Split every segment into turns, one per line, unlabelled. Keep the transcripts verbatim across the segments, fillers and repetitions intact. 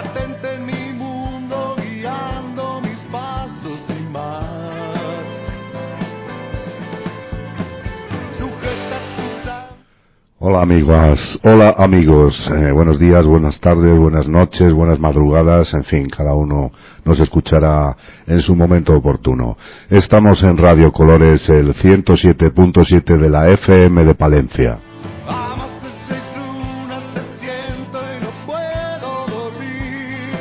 latente en mi mundo, guiando mis pasos y más. Sujeta tus a-
Hola amigas, hola amigos, eh, buenos días, buenas tardes, buenas noches, buenas madrugadas, en fin, cada uno nos escuchará en su momento oportuno. Estamos en Radio Colores, el ciento siete punto siete de la F M de Palencia.
A más de seis lunas te siento y no puedo dormir.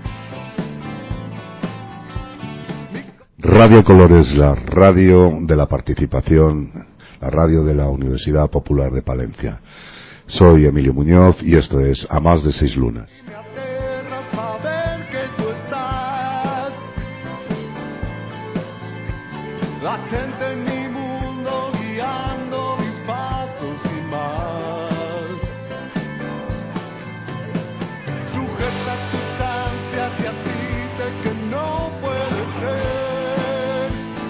Radio Colores, la radio de la participación, la radio de la Universidad Popular de Palencia. Soy Emilio Muñoz y esto es A Más de Seis Lunas.
Me aterra saber que tú estás latente en mi mundo, guiando mis pasos y más. Sujeta tus ansias y admite que no puede ser.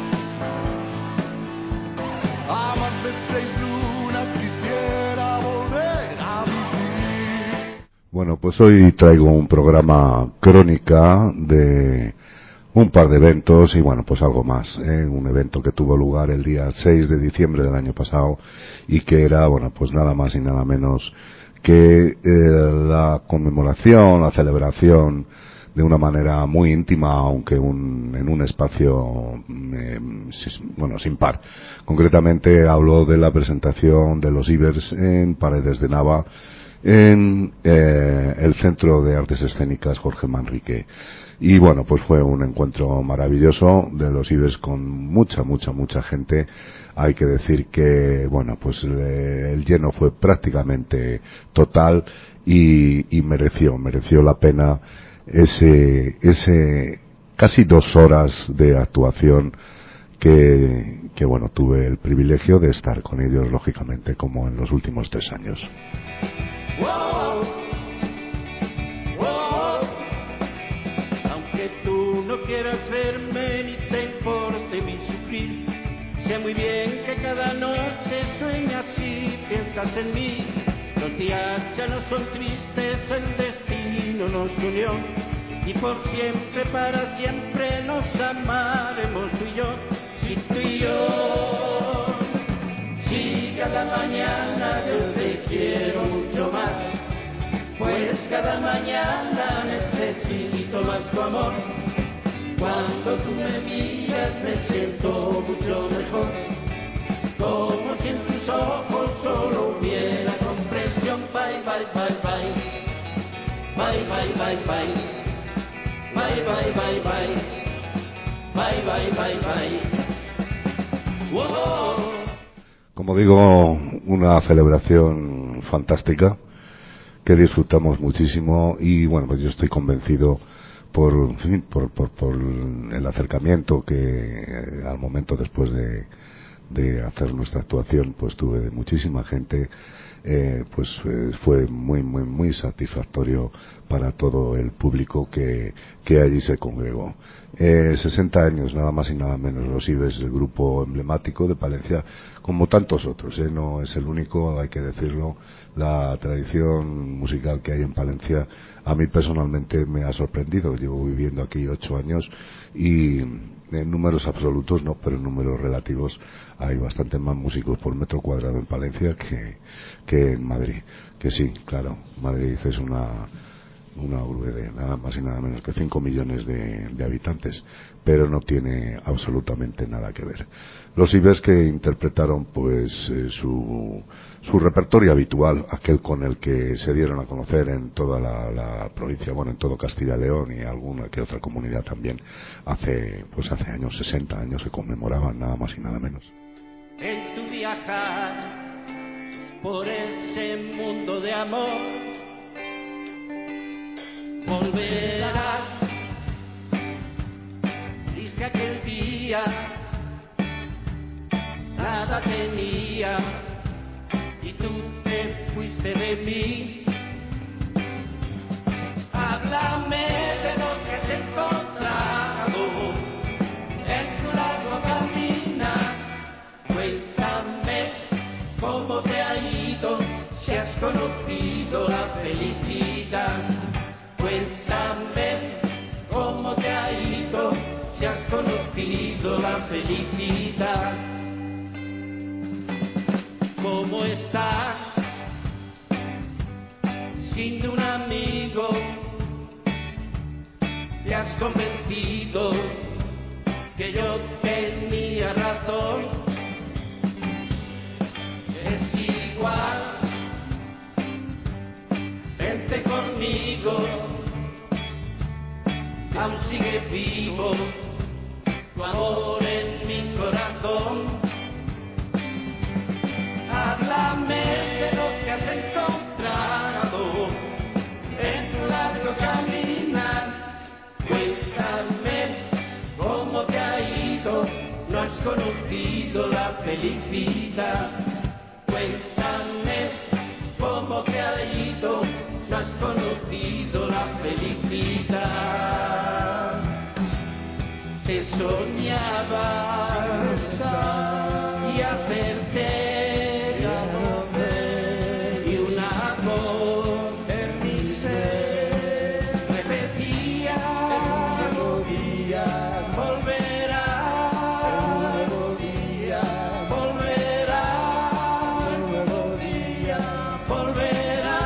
A más de seis lunas quisiera volver a vivir.
Bueno, pues hoy traigo un programa crónica de un par de eventos y bueno, pues algo más, ¿eh? Un evento que tuvo lugar el día seis de diciembre del año pasado y que era, bueno, pues nada más y nada menos que eh, la conmemoración, la celebración de una manera muy íntima, aunque un, en un espacio, eh, bueno, sin par. Concretamente hablo de la presentación de los Ibers en Paredes de Nava, en eh, el Centro de Artes Escénicas Jorge Manrique. Y bueno, pues fue un encuentro maravilloso de los Ibers con mucha, mucha, mucha gente. Hay que decir que, bueno, pues eh, el lleno fue prácticamente total y, y mereció, mereció la pena ese, ese casi dos horas de actuación que, que bueno, tuve el privilegio de estar con ellos, lógicamente, como en los últimos tres años.
Wow, wow. Aunque tú no quieras verme ni te importe mi sufrir, sé muy bien que cada noche sueñas y piensas en mí. Los días ya no son tristes, el destino nos unió y por siempre, para siempre nos amaremos tú y yo. Si tú y yo, si cada mañana yo te quiero mucho más, pues cada mañana necesito más tu amor. Cuando tú me miras me siento mucho mejor, como si en tus ojos solo hubiera comprensión. Bye, bye, bye, bye, bye, bye, bye, bye, bye, bye, bye, bye, bye, bye, bye, bye. Whoa.
Como digo, una celebración fantástica que disfrutamos muchísimo y bueno, pues yo estoy convencido por, en fin, por, por, por el acercamiento que eh, al momento después de, de hacer nuestra actuación pues tuve de muchísima gente. Eh, pues eh, fue muy muy muy satisfactorio para todo el público que, que allí se congregó. Eh, sesenta años nada más y nada menos los Ibers, el grupo emblemático de Palencia, como tantos otros, ¿eh? No es el único, hay que decirlo. La tradición musical que hay en Palencia a mí personalmente me ha sorprendido. Llevo viviendo aquí ocho años y en números absolutos no, pero en números relativos hay bastante más músicos por metro cuadrado en Palencia que, que en Madrid. Que sí, claro, Madrid es una una urbe de nada más y nada menos que cinco millones de, de habitantes, pero no tiene absolutamente nada que ver. Los Ibers que interpretaron pues eh, su, su repertorio habitual, aquel con el que se dieron a conocer en toda la, la provincia, bueno, en todo Castilla y León y alguna que otra comunidad también, hace pues hace años, sesenta años se conmemoraban, nada más y nada menos.
En tu viajar por ese mundo de amor volverás, dije aquel día nada tenía y tú te fuiste de mí. Háblame de lo que has encontrado en tu largo caminar, cuéntame cómo te ha ido, si has conocido la felicidad. Cuéntame felicidad. ¿Cómo estás? Sin un amigo te has convencido que yo tenía razón. Es igual, vente conmigo, aún sigue vivo tu amor en mi corazón. Háblame de lo que has encontrado en tu largo caminar. Cuéntame cómo te ha ido, no has conocido la felicidad. Cuéntame cómo te ha ido, no has conocido la felicidad. Te soñaba y hacerte y una voz en mi ser repetía: un nuevo día volverá, un nuevo día volverá, un nuevo día volverá.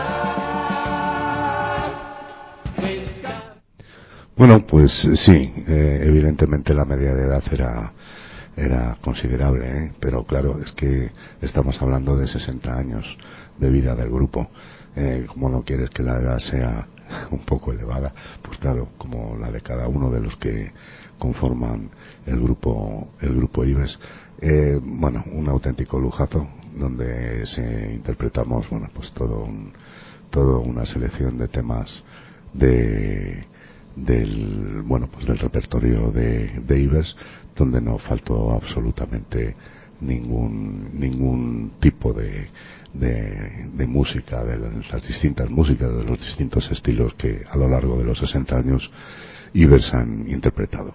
Bueno, pues sí, eh, evidentemente la media de edad era era considerable, ¿eh? Pero claro, es que estamos hablando de sesenta años de vida del grupo. Eh, como no quieres que la edad sea un poco elevada, pues claro, como la de cada uno de los que conforman el grupo el grupo Ives. Eh, bueno, un auténtico lujazo donde se interpretamos, bueno, pues todo un, todo una selección de temas de del bueno pues del repertorio de, de Ives, donde no faltó absolutamente ningún ningún tipo de de, de música, de las distintas músicas, de los distintos estilos que a lo largo de los sesenta años Ives han interpretado.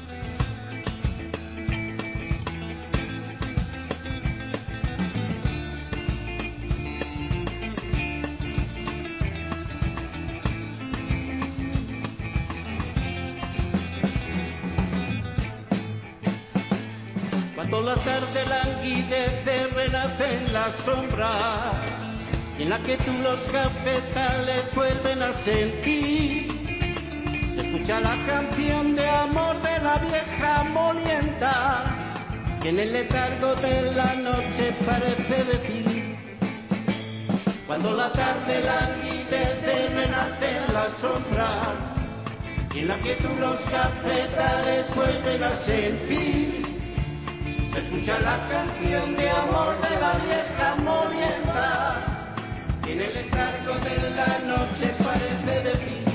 Cuando la tarde languidece, renace en la sombra, en la que tú los cafetales vuelven a sentir. Se escucha la canción de amor de la vieja molienda, que en el letargo de la noche parece decir. Cuando la tarde languidece, renace en la sombra, en la que tú los cafetales vuelven a sentir. Se escucha la canción de amor de la vieja molienda, que en el letargo de la noche parece decir.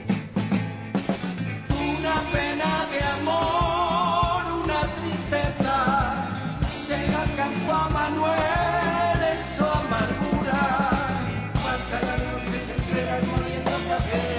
Una pena de amor, una tristeza, llega al campo a Manuel en su amargura, pasa la noche se entera moliendo café.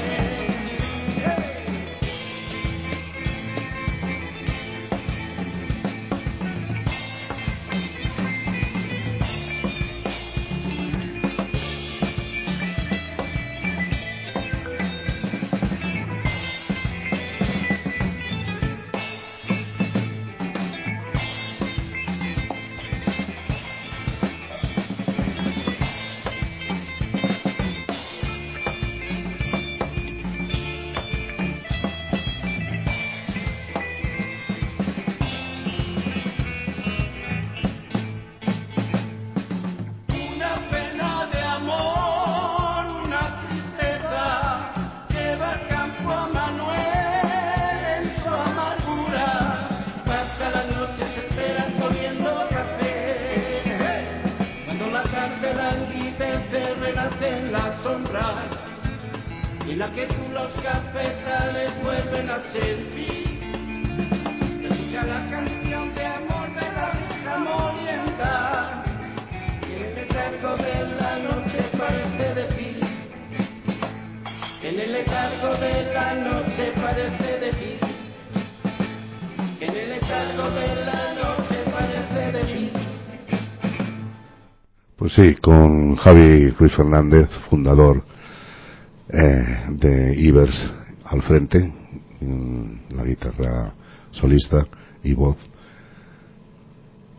En la que tú los cafetales vuelven a sentir. Se escucha la canción de amor de la vieja molienda, que en el letargo de la noche parece decir. En el letargo de la noche parece decir. En el letargo de la noche parece decir.
Pues sí, con Javi Ruiz Fernández, fundador eh, de Ivers al frente, la guitarra solista y voz,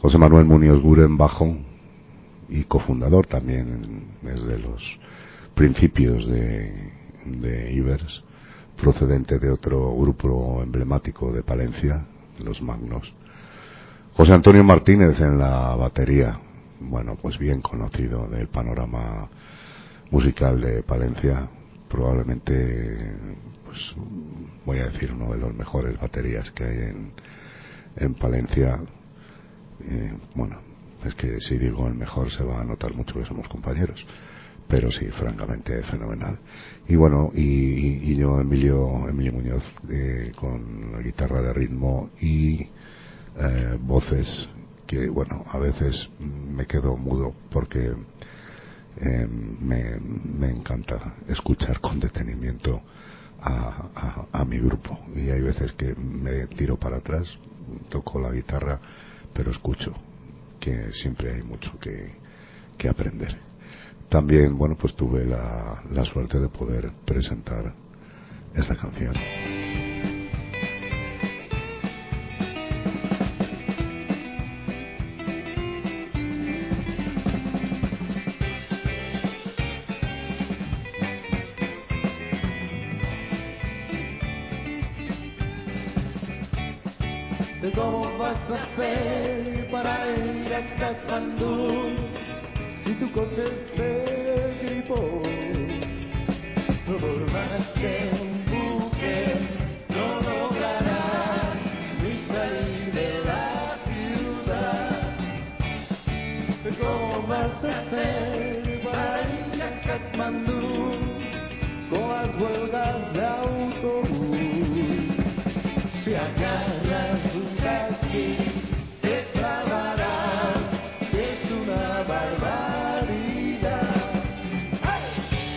José Manuel Muñoz Guren, bajo, y cofundador también desde los principios de, de Ivers, procedente de otro grupo emblemático de Palencia, los Magnos. José Antonio Martínez en la batería, bueno, pues bien conocido del panorama musical de Palencia, probablemente, pues voy a decir, uno de los mejores baterías que hay en, en Palencia. Eh, bueno, es que si digo el mejor se va a notar mucho que somos compañeros, pero sí, francamente fenomenal. Y bueno, y, y, y yo, Emilio, Emilio Muñoz, eh, con la guitarra de ritmo y eh, voces, que bueno, a veces me quedo mudo porque eh, me, me encanta escuchar con detenimiento a, a, a mi grupo, y hay veces que me tiro para atrás, toco la guitarra, pero escucho, que siempre hay mucho que, que aprender. También, bueno, pues tuve la, la suerte de poder presentar esta canción.
¿Cómo vas a hacer para ir a Katmandú si tu coche es de gripo? Por más que empuje, no lograrás ni salir de la ciudad. ¿Cómo vas a hacer para ir a Katmandú con las huelgas de autobús? Si agarras un taxi, te clavarán, es una barbaridad. ¡Ay!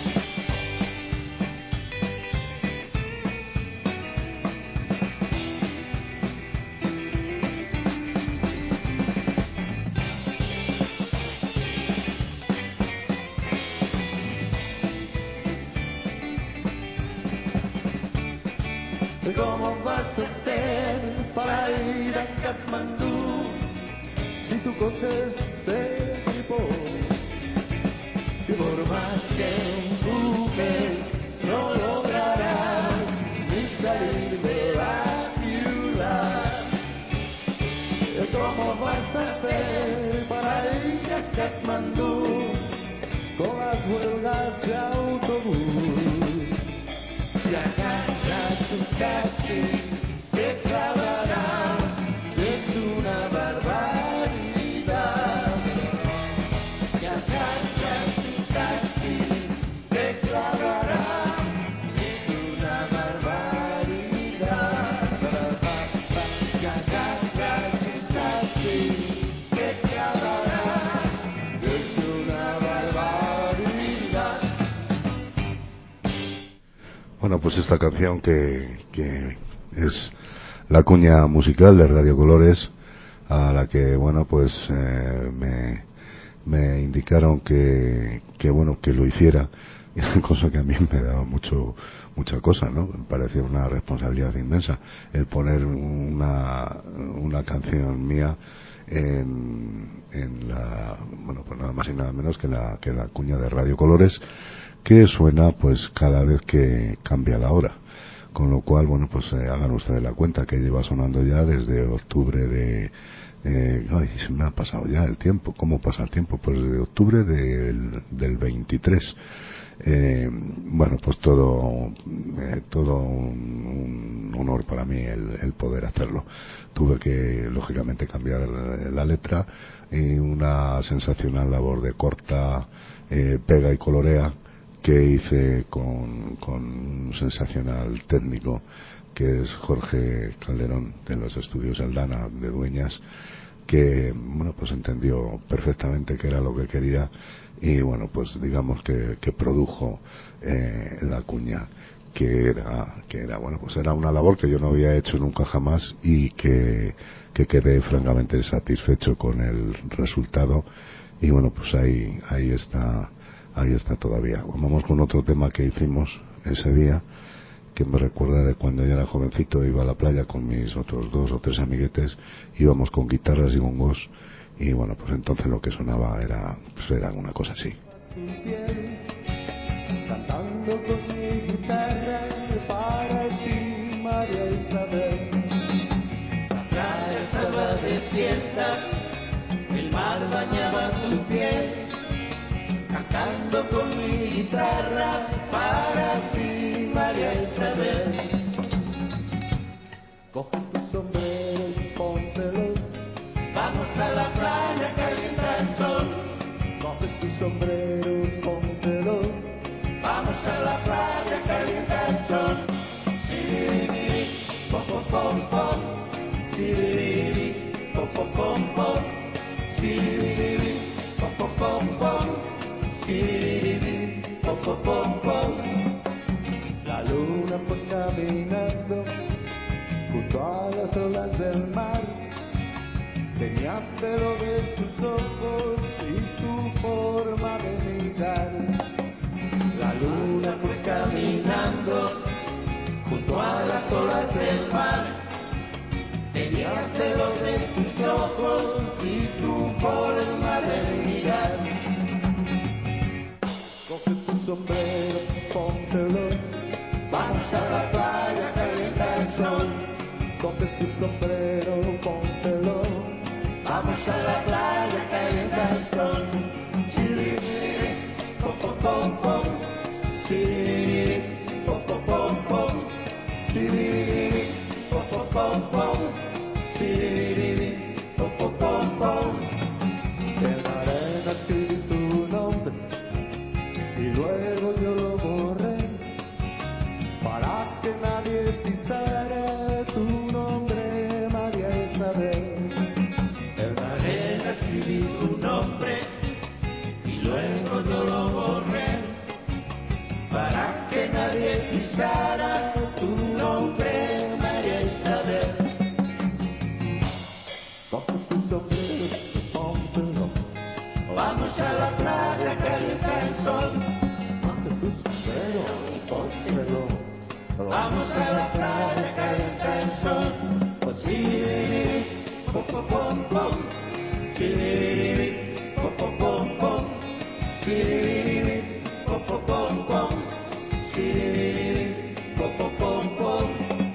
¿Cómo vas a hacer para ir a Katmandú si tu coche es de tipo? Y por más que empujes, no lograrás ni salir de la ciudad. ¿Cómo vas a hacer para ir a Katmandú con las huelgas de autobús? Si agarras tu taxi, te clavarán, es una barbaridad. Si agarras tu taxi, te clavarán, es una barbaridad. Si agarras tu taxi, te clavarán, es una barbaridad.
Bueno, pues esta canción que, que es la cuña musical de Radio Colores, a la que, bueno, pues eh, me, me indicaron que, que, bueno, que lo hiciera, cosa que a mí me daba mucho, mucha cosa, ¿no? Me parecía una responsabilidad inmensa el poner una, una canción mía en, en la, bueno, pues nada más y nada menos que la, que la cuña de Radio Colores, que suena pues cada vez que cambia la hora, con lo cual, bueno, pues eh, hagan ustedes la cuenta que lleva sonando ya desde octubre de eh, ay, se me ha pasado ya el tiempo. ¿Cómo pasa el tiempo? Pues desde octubre del, del veintitrés. Eh, bueno, pues todo eh, todo un, un honor para mí el, el poder hacerlo. Tuve que lógicamente cambiar la letra, y una sensacional labor de corta, eh, pega y colorea que hice con, con un sensacional técnico que es Jorge Calderón, de los estudios Aldana de Dueñas, que, bueno, pues entendió perfectamente qué era lo que quería, y bueno, pues digamos que, que produjo eh, la cuña, que era, que era, bueno, pues era una labor que yo no había hecho nunca jamás, y que, que quedé francamente satisfecho con el resultado. Y bueno, pues ahí, ahí está, ahí está todavía. Vamos con otro tema que hicimos ese día, que me recuerda de cuando yo era jovencito, iba a la playa con mis otros dos o tres amiguetes, íbamos con guitarras y bongos, y bueno, pues entonces lo que sonaba era, pues era una cosa así.
Cantando con mi guitarra para ti, María Isabel. La playa estaba desierta, el mar bañaba tu piel. Cantando con mi guitarra para ti, María Isabel. Coge tu sombrero y póntelo. Vamos a la playa, calienta el sol. Coge tu sombrero y póntelo. Vamos a la playa, calienta el sol. Siribiri, pom pom pom pom. Siribiri, pom pom pom pom. Siribiri, pom pom pom pom. Siribiri, pom pom pom pom. La luna fue caminando junto a las olas del mar. Tenía celo de tus ojos y tu forma de mirar. La luna fue caminando junto a las olas del mar. Tenía celo de tus ojos y tu forma de mirar. Coge tu sombrero, póntelo. Vamos a la playa, calienta el sol. Coge tu sombrero, póntelo. Vamos a la playa, calienta el sol. Chiriri, pom pom pom pom. Chiriri, pom pom pom pom. Chiriri, pom pom pom pom. Chiriri, pom pom pom pom. En la arena escribí tu nombre y luego yo lo borré para que nadie pisara tu nombre, María Isabel. En la arena escribí tu nombre y luego yo lo borré para que nadie pisara tu nombre, María Isabel. Coge tu sombrero, póntelo. Vamos a la playa, calienta el sol. Coge tu sombrero, póntelo. Vamos a la playa, calienta el sol. Chiriri, pom pom pom pom. Chiriri, pom pom pom pom. Chiriri, pom pom pom pom. Chiriri, pom pom pom pom.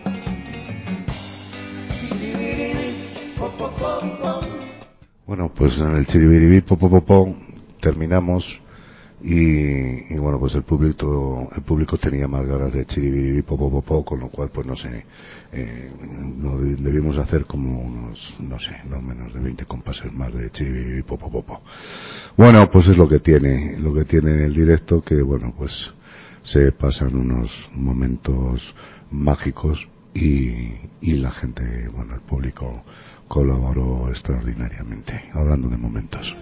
Chiriri, pom pom pom pom.
Bueno, pues en el chiribiribí popopopó terminamos y, y bueno, pues el público el público tenía más ganas de chiribiribí popopopó, con lo cual pues no sé, eh, no debimos hacer como unos, no sé, no menos de veinte compases más de chiribiribí popopopó. Bueno, pues es lo que tiene, lo que tiene el directo, que bueno, pues se pasan unos momentos mágicos y, y la gente, bueno, el público colaboró extraordinariamente, hablando de momentos.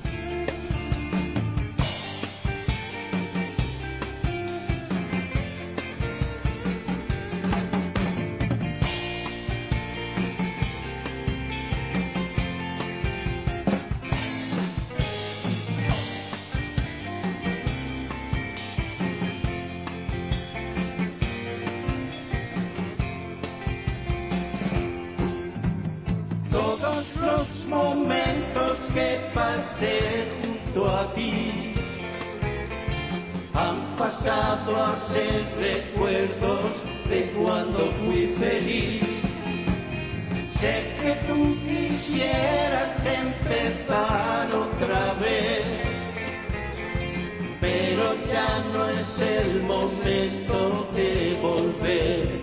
Pasado a ser recuerdos de cuando fui feliz. Sé que tú quisieras empezar otra vez, pero ya no es el momento de volver.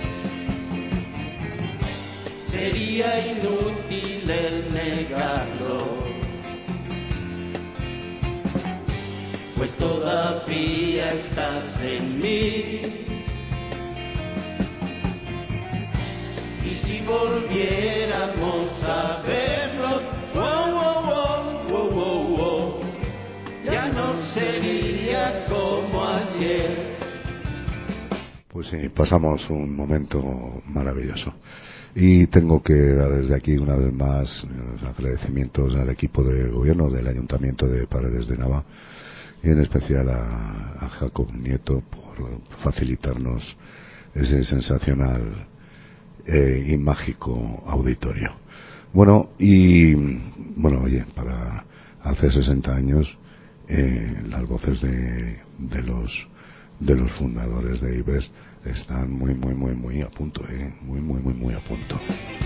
Sería inútil el negarlo, pues todavía estás en mí. Y si volviéramos a vernos, wow, wow, wow, wow, wow, wow, ya no sería como ayer.
Pues sí, pasamos un momento maravilloso. Y tengo que dar desde aquí una vez más los agradecimientos al equipo de gobierno del Ayuntamiento de Paredes de Nava, y en especial a, a Jacob Nieto por facilitarnos ese sensacional eh, y mágico auditorio. Bueno, y bueno, oye, para hace sesenta años eh, las voces de, de los de los fundadores de Ives están muy muy muy muy a punto, eh, muy muy muy muy a punto.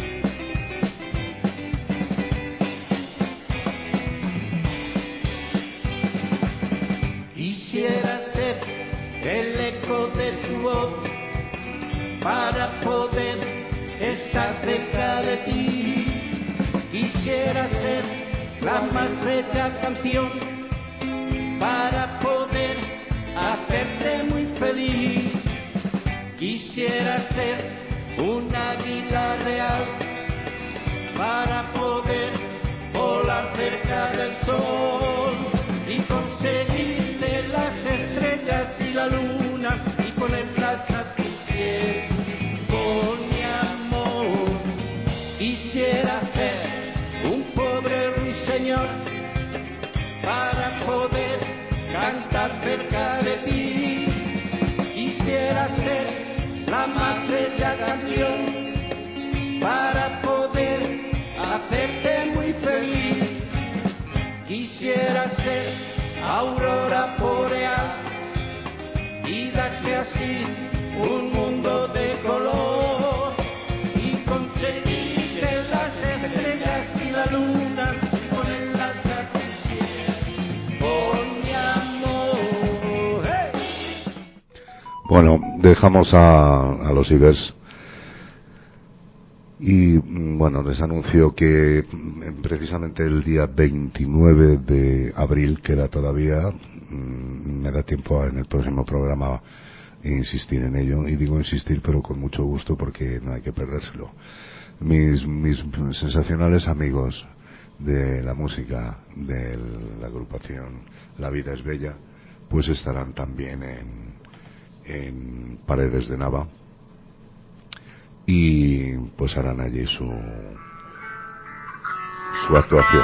Quisiera ser el eco de tu voz para poder estar cerca de ti. Quisiera ser la más bella canción para poder hacerte muy feliz. Quisiera ser un águila real para poder volar cerca del sol y conseguirte las estrellas y la luna y ponerlas a tus pies con mi amor. Quisiera ser un pobre ruiseñor para poder cantar cerca de ti. Quisiera ser la más bella canción para poder hacerte muy feliz. Quisiera ser aurora boreal y darte así un mundo de color y conseguirte las estrellas y la luna y ponerlas a tus pies con mi amor. ¡Hey!
Bueno, dejamos a, a los Ivers y bueno, les anuncio que precisamente el día veintinueve de abril queda todavía, me da tiempo en el próximo programa insistir en ello, y digo insistir pero con mucho gusto porque no hay que perdérselo. Mis, mis sensacionales amigos de la música de la agrupación La Vida es Bella pues estarán también en, en Paredes de Nava y pues harán allí su su actuación.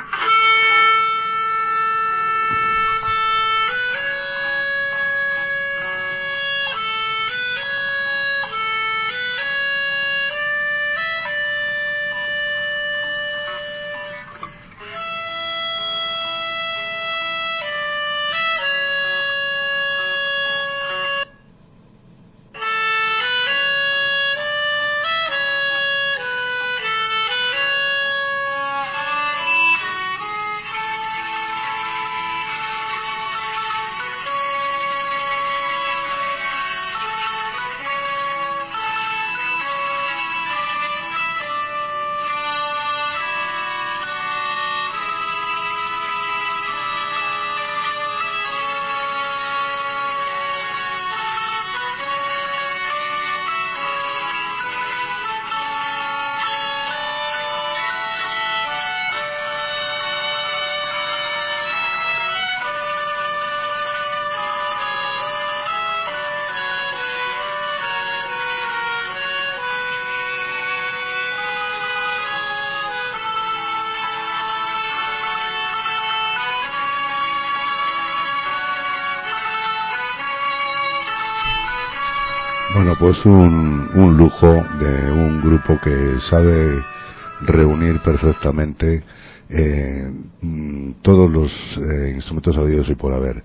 Bueno, pues un, un lujo de un grupo que sabe reunir perfectamente eh, todos los eh, instrumentos habidos y por haber.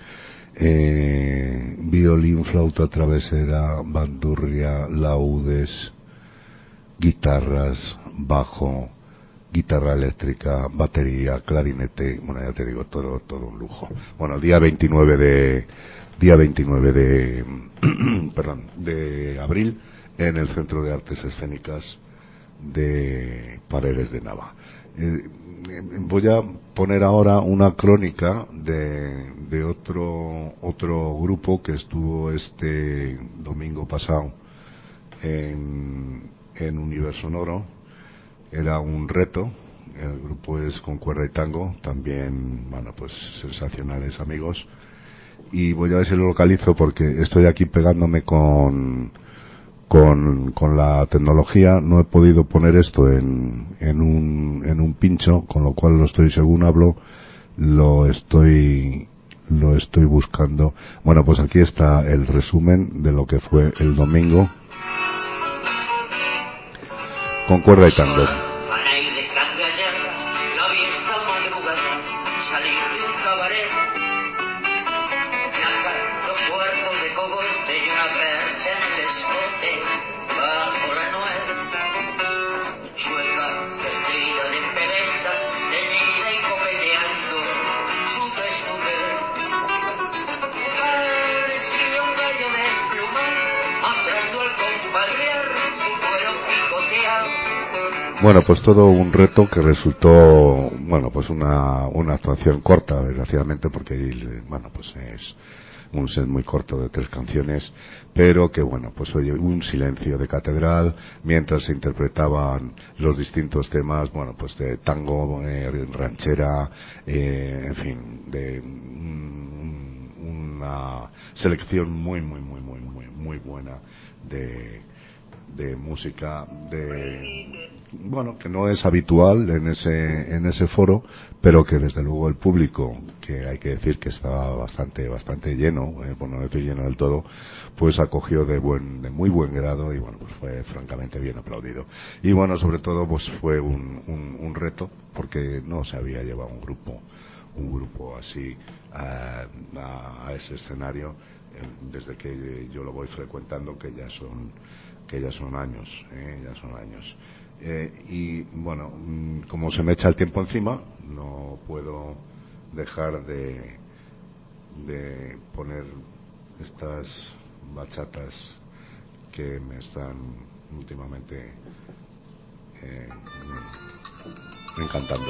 Eh, violín, flauta travesera, bandurria, laudes, guitarras, bajo, guitarra eléctrica, batería, clarinete, bueno, ya te digo, todo todo un lujo. Bueno, el día veintinueve de día veintinueve de perdón, de abril en el Centro de Artes Escénicas de Paredes de Nava. Eh, voy a poner ahora una crónica de, de otro otro grupo que estuvo este domingo pasado en, en Universo Sonoro. Era un reto. El grupo es Con Cuerda y Tango, también, bueno, pues sensacionales amigos. Y voy a ver si lo localizo porque estoy aquí pegándome con con, con la tecnología. No he podido poner esto en, en un en un pincho, con lo cual lo estoy, según hablo, lo estoy lo estoy buscando. Bueno, pues aquí está el resumen de lo que fue el domingo Con Cuerda y Tango. Bueno, pues todo un reto que resultó, bueno, pues una, una actuación corta, desgraciadamente, porque, bueno, pues es un set muy corto de tres canciones, pero que, bueno, pues oye, un silencio de catedral mientras se interpretaban los distintos temas, bueno, pues de tango, eh, ranchera, eh, en fin, de un, una selección muy, muy, muy, muy, muy, muy buena de de música de bueno que no es habitual en ese en ese foro, pero que desde luego el público, que hay que decir que estaba bastante bastante lleno, eh, por no decir lleno del todo, pues acogió de buen de muy buen grado y bueno, pues fue francamente bien aplaudido. Y bueno, sobre todo pues fue un, un, un reto, porque no se había llevado un grupo un grupo así a, a, a ese escenario eh, desde que yo lo voy frecuentando, que ya son que ya son años, ¿eh? ya son años. Eh, y bueno, como se me echa el tiempo encima, no puedo dejar de, de poner estas bachatas que me están últimamente eh, encantando.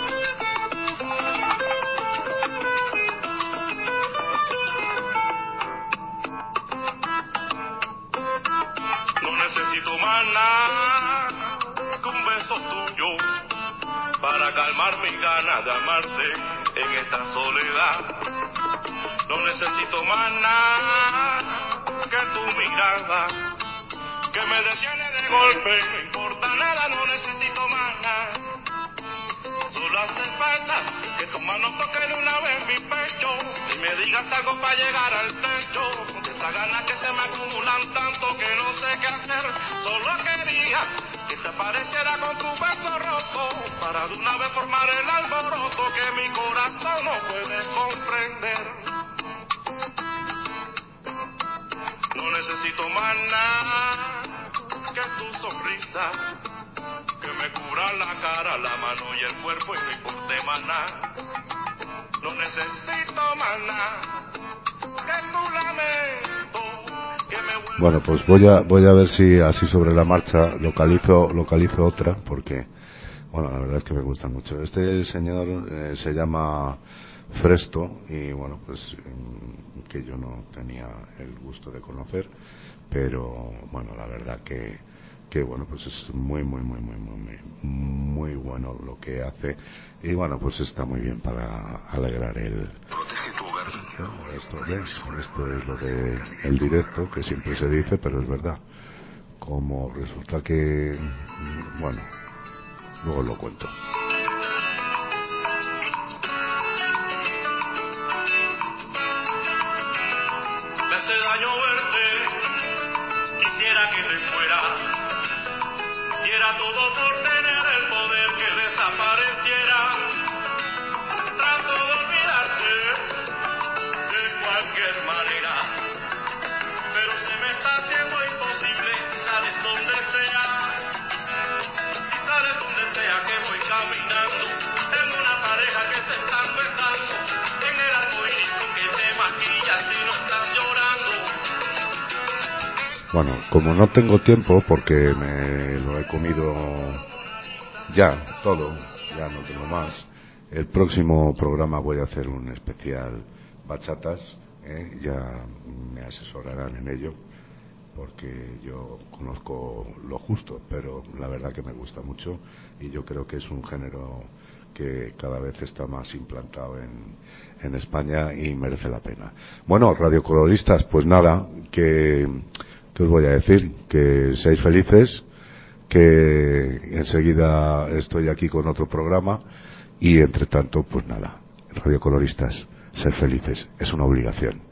Para calmar mis ganas de amarte en esta soledad. No necesito más nada que tu mirada, que me detiene de golpe, no importa nada, no necesito más nada. Solo hace falta que tus manos toquen una vez mi pecho y me digas algo para llegar al techo. De esas ganas que se me acumulan tanto que no sé qué hacer. Solo quería que te apareciera con tu beso roto para de una vez formar el alboroto que mi corazón no puede comprender. No necesito más nada que tu sonrisa, que me cubra la cara, la mano y el cuerpo y no importe más nada. No necesito más nada que tu lamento, que me vuelva.
Bueno, pues voy a voy a ver si así sobre la marcha localizo localizo otra, porque bueno, la verdad es que me gusta mucho. Este señor eh, se llama Fresto y bueno, pues que yo no tenía el gusto de conocer, pero bueno, la verdad que que bueno, pues es muy muy muy muy muy muy muy bueno lo que hace y bueno, pues está muy bien para alegrar el
Protege tu hogar.
esto, ¿ves? Esto es lo de el directo, que siempre se dice, pero es verdad. Como resulta que bueno, luego lo cuento.
Me hace daño verte, quisiera que te fueras, diera todo por tener el poder que desapareciera. Trato de olvidarte de cualquier manera, pero se me está haciendo imposible. Sales donde sea, y sales donde sea que voy caminando. Tengo una pareja que se están besando en el arco iris con que te maquillas y no estás llorando.
Bueno, como no tengo tiempo porque me lo he comido ya todo, ya no tengo más. El próximo programa voy a hacer un especial bachatas, ¿eh? Ya me asesorarán en ello, porque yo conozco lo justo, pero la verdad que me gusta mucho y yo creo que es un género que cada vez está más implantado en, en España y merece la pena. Bueno, radiocoloristas, pues nada, que, que os voy a decir, que seáis felices, que enseguida estoy aquí con otro programa y entre tanto, pues nada, radiocoloristas, ser felices es una obligación.